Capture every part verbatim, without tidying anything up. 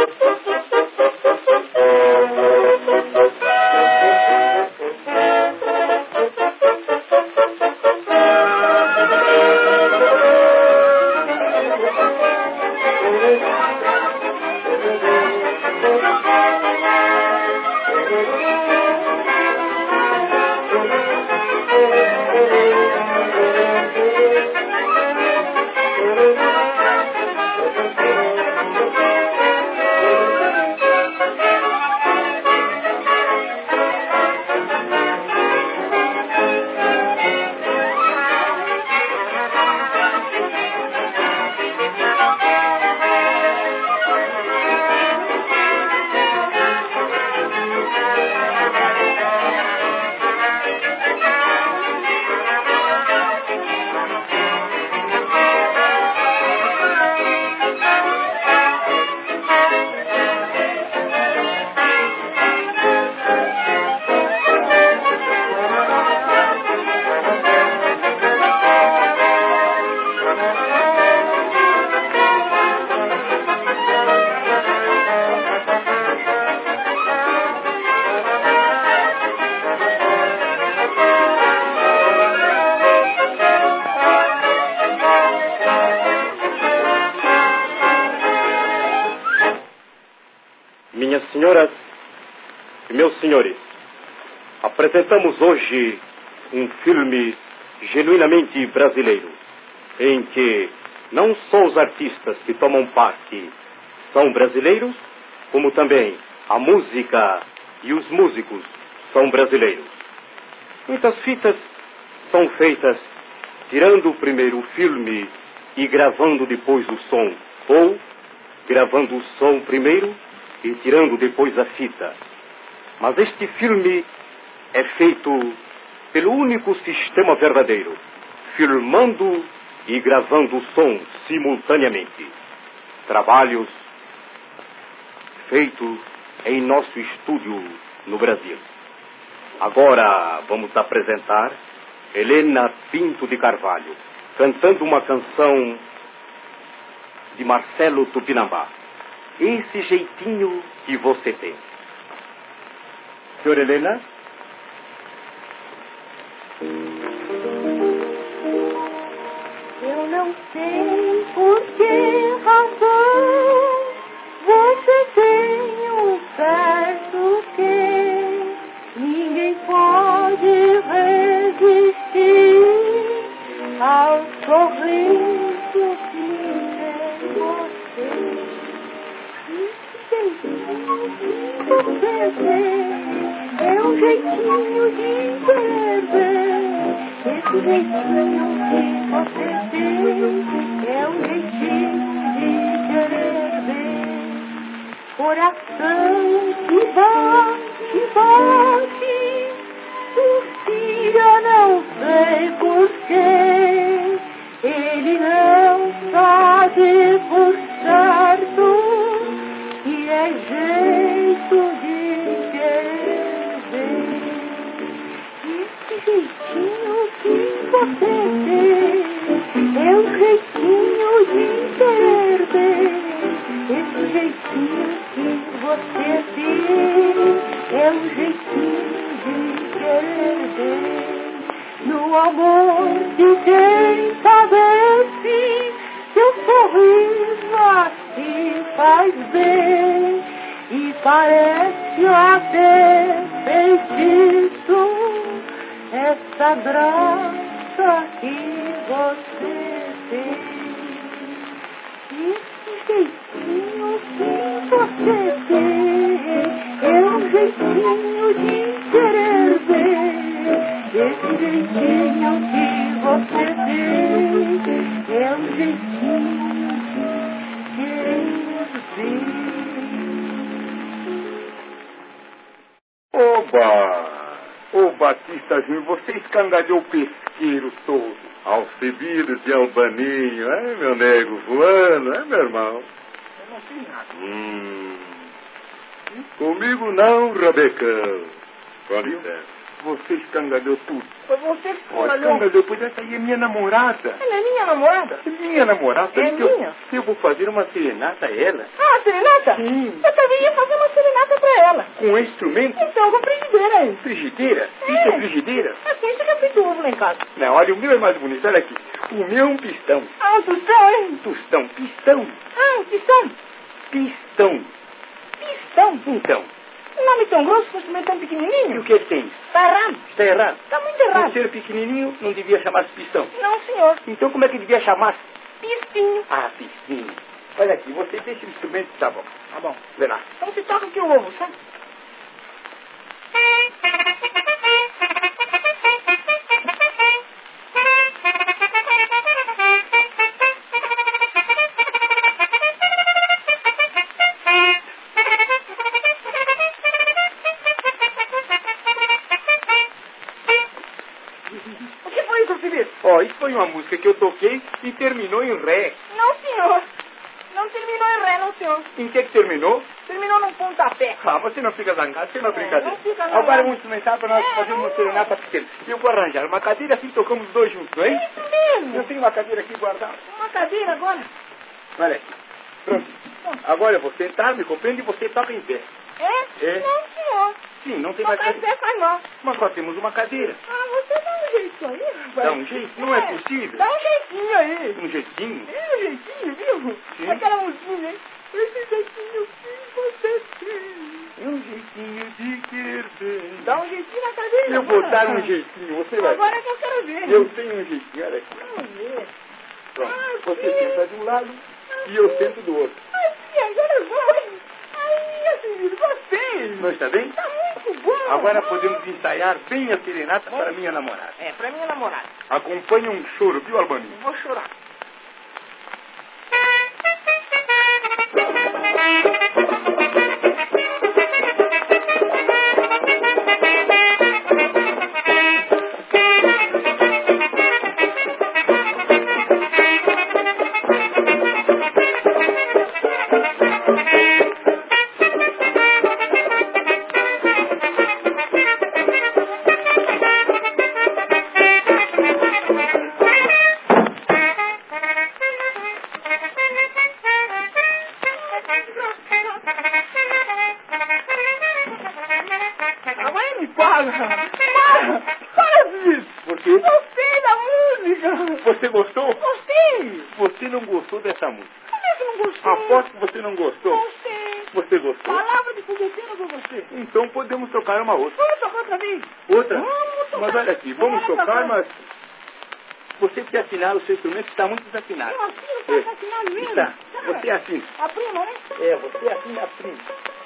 Minhas senhoras e meus senhores, apresentamos hoje um filme genuinamente brasileiro, em que não só os artistas que tomam parte são brasileiros, como também a música e os músicos são brasileiros. Muitas fitas são feitas tirando primeiro o filme e gravando depois o som, ou gravando o som primeiro e tirando depois a fita. Mas este filme é feito pelo único sistema verdadeiro, filmando e gravando o som simultaneamente. Trabalhos feitos em nosso estúdio no Brasil. Agora vamos apresentar Helena Pinto de Carvalho, cantando uma canção de Marcelo Tupinambá. Esse jeitinho que você tem. Senhora Helena? Eu não sei por que razão você tem um certo que ninguém pode resistir ao sorriso que tem você. Você tem é um jeitinho de querer ver. Esse jeitinho que você tem é um jeitinho de querer ver. Coração que bate, bate, suspira, não sei porquê. Ele não sabe por certo. E é jeito de querer ver. Esse jeitinho que você tem é um jeitinho de querer ver. Esse jeitinho que você tem é um jeitinho de querer ver. No amor de quem sabe se seu sorriso assim faz bem. E parece até feitiço essa graça que você tem. Esse jeitinho que você tem é um jeitinho de querer ver. Esse jeitinho que você tem é um jeitinho de querer ver. Oba! Ô Batista Júnior, você escangalhou o pesqueiro todo. Alcibiades de Albaninho, é meu nego voando, é meu irmão? Eu não sei nada. Hum. Comigo não, Rabecão. Com licença. Você escangalhou tudo. Foi você que Olha, escangalhou. escangalhou, pois essa aí é minha namorada. Ela é minha namorada? É minha namorada. É Sabe que eu- minha? Eu vou fazer uma serenata a ela. Ah, serenata? Sim. Eu também ia fazer uma serenata pra ela. Com um instrumento. Então, com frigideira aí. Frigideira? É. Isso é frigideira? Assim, você já fez ovo lá em casa. Não, olha, o meu é mais bonito. Olha aqui. O meu é um pistão. Ah, um tostão, hein? Tostão. Pistão. Ah, um pistão. Pistão. Pistão. Então. Um nome tão grosso, com um instrumento tão E pequenininho. o que é que tem? Tá errado. Está errado. Tá muito Por errado. ser pequenininho, não devia chamar-se pistão. Não, senhor. Então como é que devia chamar-se? Pistinho. Ah, pistinho. Olha aqui, você deixa o instrumento, tá bom. Tá bom. Vê lá. Então se toca aqui o ovo, sabe? O que foi isso, Felipe? Ó, isso foi uma música que eu toquei e terminou em ré. Não, senhor. Não terminou em ré, não, senhor. Em que que terminou? Terminou num pontapé. Ah, você não fica zangado, você não é É, brincadeira. não fica zangado. Agora vamos instrumentar para nós É, fazermos uma não. serenata pequena. Eu vou arranjar uma cadeira assim tocamos os dois juntos, hein? É isso mesmo. Eu tenho uma cadeira aqui guardada. Uma cadeira agora. Olha aqui. Pronto. Agora eu vou sentar, me compreende, e você toca em pé. É? É. Não, senhor. Sim, não tem mais Tocar em cadeira. pé faz mal. Mas só temos uma cadeira. Ah, você dá um jeito aí, rapaz. Dá um jeito? Não é possível. Dá um jeitinho aí. Um jeitinho? É um jeitinho, viu? Sim. Aquela musiquinha, hein? Esse jeitinho que você tem. Um jeitinho de querer bem. Dá um jeitinho na cadeira. Eu vou agora. dar um jeitinho, você vai. Agora é que eu quero ver. Eu tenho um jeitinho, olha aqui. Vamos ver. Pronto. Ah, Você sim. senta de um lado e eu sento do outro. Ai, sim, agora vai. Ai, assim, gostei. Não está bem? Tá muito bom. Agora podemos ensaiar bem a serenata para minha namorada. É, pra minha namorada. Acompanhe um choro, viu, Albaninho? Vou chorar. Agora me paga. Para. Para disso. Por quê? Gostei da música. Você gostou? Gostei. Você não gostou dessa música. Como é que não gostei? Aposto que você não gostou. Gostei. Você gostou? Palavra de fogueteiro eu gostei. Então podemos tocar uma outra. Vamos tocar outra vez. Outra? Vamos tocar. Mas olha aqui, vamos Vamos tocar, tocar. mas você precisa afinar o seu instrumento, está muito desafinado. Eu assino, tá assinado mesmo. Está. Tá. Você assina. A prima, né? É, você assina a prima.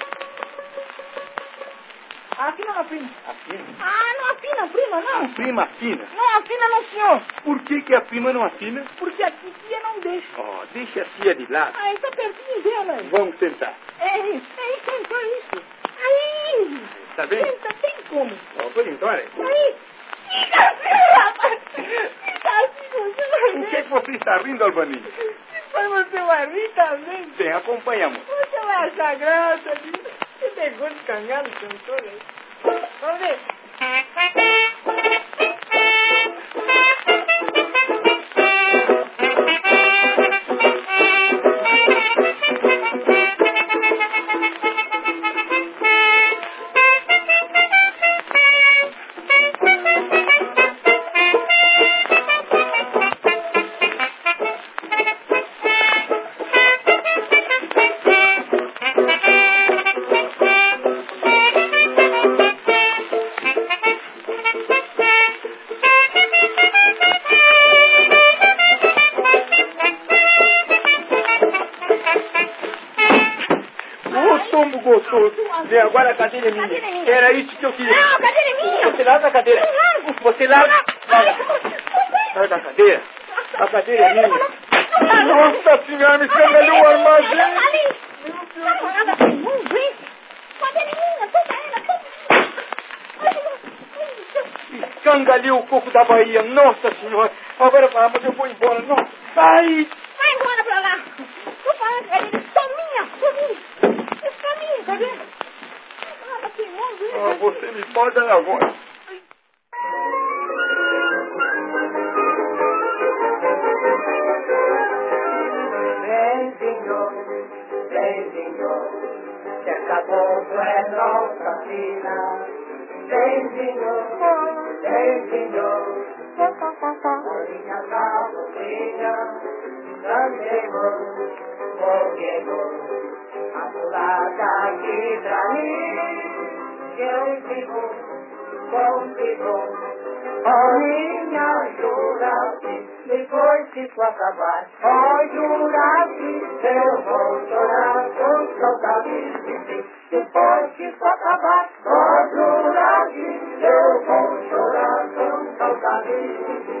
Assina na prima. Assina? Ah, não assina a prima, A não. prima assina. Não assina não, senhor. Por que, que a prima não assina? Porque a titia não deixa. Oh, deixa a tia de lado. Aí tá pertinho dela. aí. Vamos tentar. É isso, é isso, é isso, é isso. Aí. Tá bem? Senta, tem como. Ó, por então, olha. Aí. Fica assim, rapaz. Fica assim, você vai Por que, ver. que você está rindo, Albaninho? Depois você vai rir também. Bem, acompanhamos. Você vai achar graça disso. Você pegou de cangado, cantor aí. Vamos ver. Ô, tombo gostoso. Vem, agora a cadeira é Cadeira é minha. minha. Era isso que eu queria. Não, a cadeira é minha. Você larga a cadeira. Eu largo. Você larga. Larga. Larga a cadeira. A cadeira é minha. Nossa senhora, me escangalhou o armazém. Vamos ver. Cadeira é minha, toca ela, toca. Escangalhou o coco da Bahia. Nossa senhora. Agora vamos, eu vou embora. Nossa. Ai. Vai embora pra lá. Tô falando, é só minha, só minha. É só minha, cadê? Ah, tá queimando, hein? Ah, você me pode agora. todo é nossa vida. Tem senhor, tem senhor. Bolinha na bolinha, cantemos, foguemos. A pulada aqui pra mim, que eu vivo, contigo. Oh, minha Juraci, depois que tu acabar. Oh, Juraci, eu vou chorar com saudade. Depois que tu acabar. Oh, Juraci, eu vou chorar com saudade.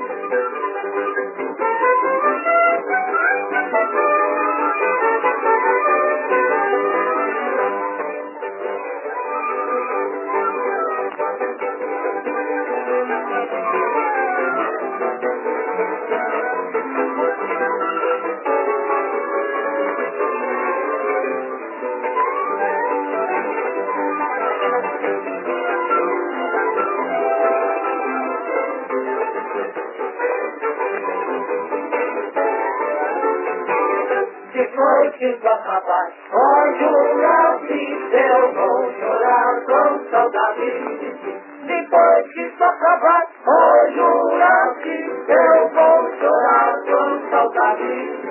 Depois que tu acabar, oh Juraci, eu vou chorar com saudade. Depois que tu acabar, oh Juraci, eu vou chorar com saudade.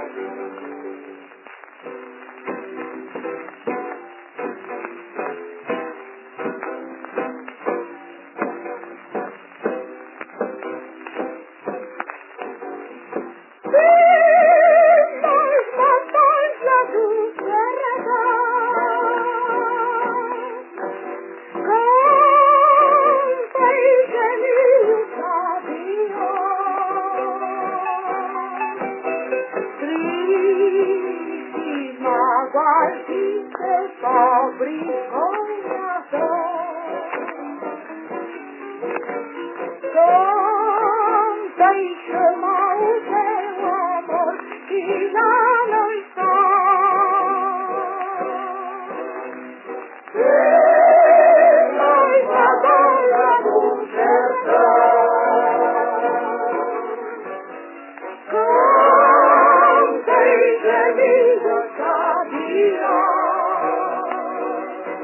Pobre coração, contei chamar o teu amor que já não está. Nós agora no sertão, contei gemidos a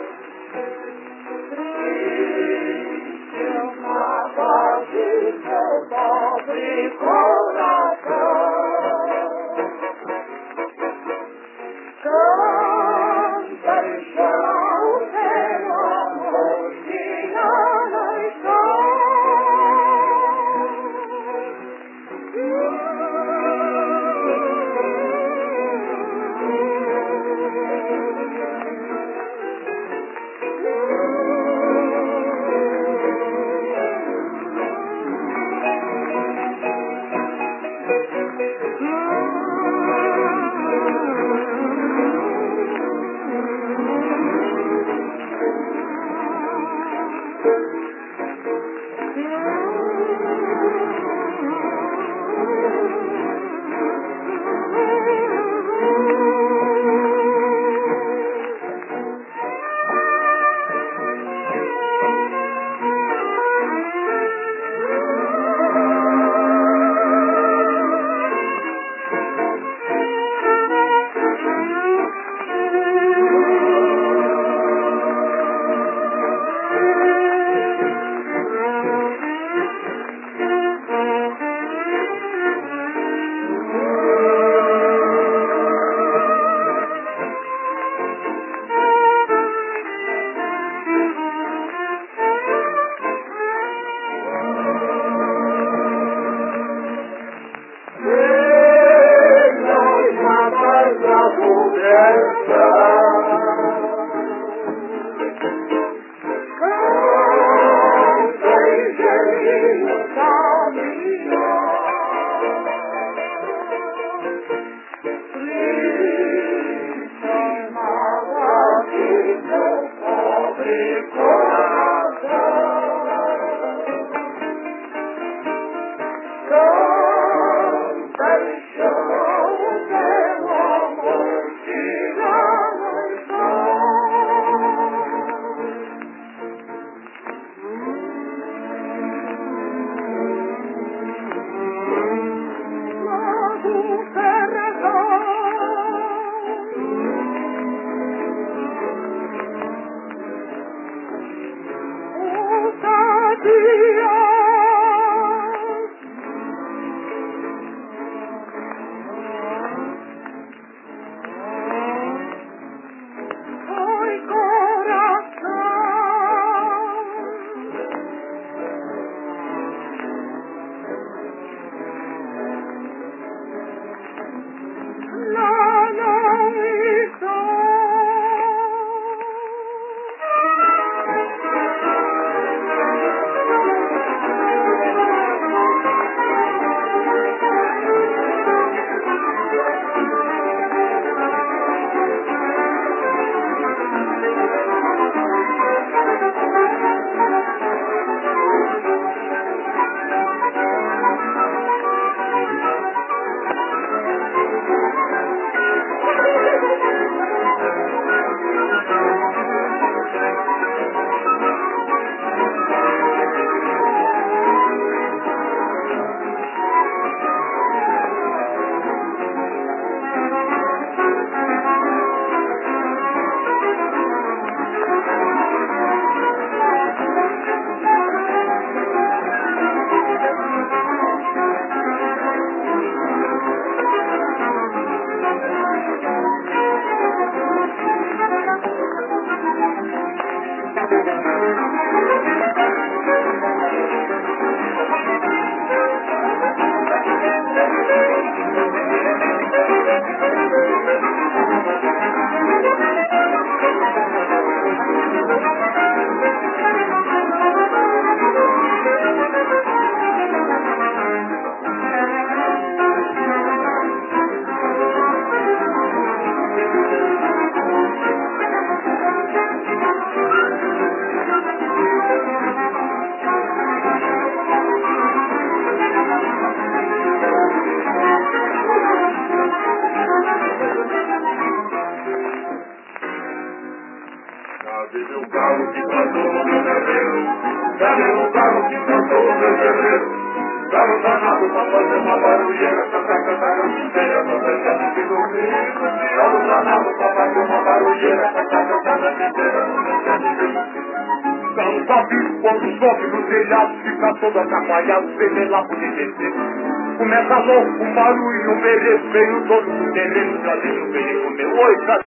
galo que cantou no meu terreiro? Cadê o galo que cantou no meu terreiro? Galo danado pra fazer uma barulheira, cantar, cantar, eu inteira, não deixa de dormir. Galo danado pra fazer uma barulheira, cantar, cantar, eu inteira, não deixa de dormir. Não sabe quando sobe no telhado, fica todo atrapalhado, sem lá por descer. Começa louco, um barulho, um berreiro, veio o dono do terreno, trazendo o perigo meu. Oi,